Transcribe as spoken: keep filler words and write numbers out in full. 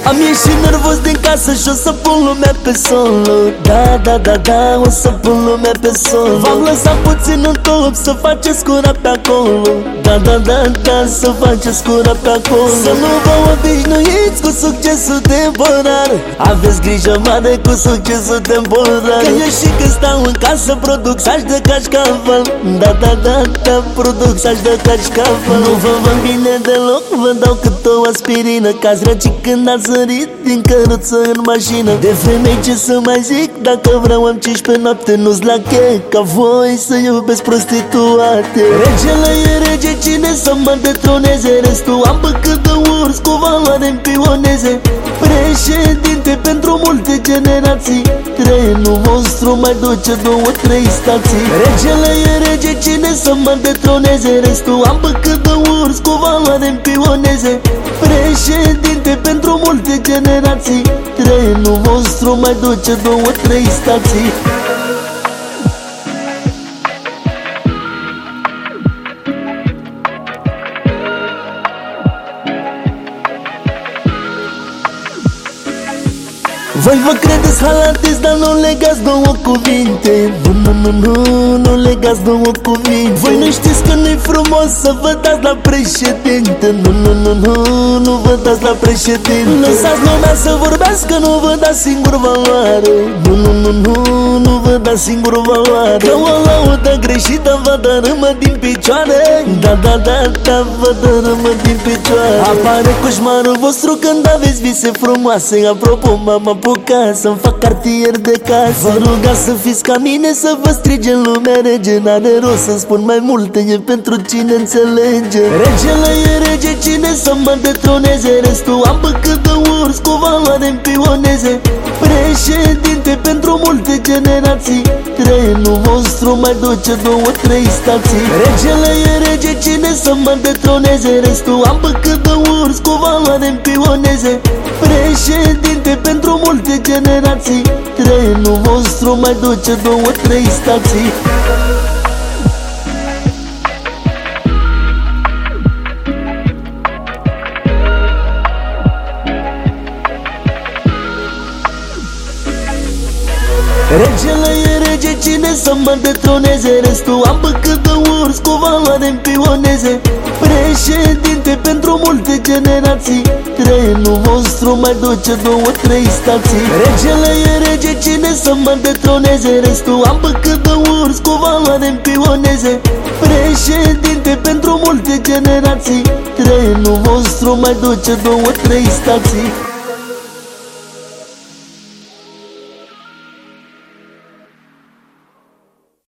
Am ieșit nervos din casă și o să pun lumea pe solo. Da, da, da, da, o să pun lumea pe solo. V-am lăsat puțin în top să faceți cura pe acolo. Da, da, da, da, să faceți cura pe acolo. Să nu vă obișnuiți cu succesul temporar. Aveți grijă mare cu succesul temporar. Că eu și când stau în casă produc saci de cașcaval. Da, da, da, da, produc saci de cașcaval. Nu vă văd bine deloc, vă dau cât o aspirină. Că-ați răci când ați sărit din căruță în mașină. De femei ce să mai zic, dacă vreau am cincisprezece noapte. Nu-s la chec ca voi să iubesc prostituate. Regele e rege, cine să mă detroneze? Restul am băcât de urs cu valoare în pioneze. Președinte pentru multe generații. Trenul vostru mai duce două, trei stații. Regele e rege, cine să mă detroneze? Restul am băcât de urs cu valoare în pioneze. Președinte pentru multe generații. Trenul vostru mai duce două, trei stații. Voi vă credeți halatiți, dar nu legați două cuvinte. Nu, nu, nu, nu, nu legați două cuvinte. Voi nu știți că nu-i frumos să vă dați la președinte. Nu, nu, nu, nu, nu vă dați la președinte. Lăsați lumea să vorbească, nu vă dați singur valoare. Nu, nu, nu, nu, nu vă dați singur valoare. Că o laudă greșită vă dărâmă din picioare. Da, da, da, da, vă dărâmă din picioare. Apare coșmarul vostru când aveți vise frumoase. Apropo, m-am apucat să-mi fac cartier de casă. Vă rugați să fiți ca mine, să vă strige în lumea rege. N-are rost să spun mai multe, e pentru cine înțelege. Regele e rege, cine să mă detroneze? Restul am băcât de urs cu valoare în pioneze. Președinte pentru multe generații. Trenul vostru mai duce două, trei stații. Regele e rege, cine să mă detroneze? Restul am băcât de urs cu valoare în pioneze. Președinte pentru multe generații. Trenul vostru mai duce două, trei stații. Regele e rege, cine să mă detroneze? Restul am băcât de urs cu valoare în pioneze. Președinte pentru multe generații. Trenul vostru mai duce două, trei stații. Regele e rege, cine să mă detroneze? Restul am băcât de urs cu valoare în pioneze. Președinte pentru multe generații. Trenul vostru mai duce două, trei stații.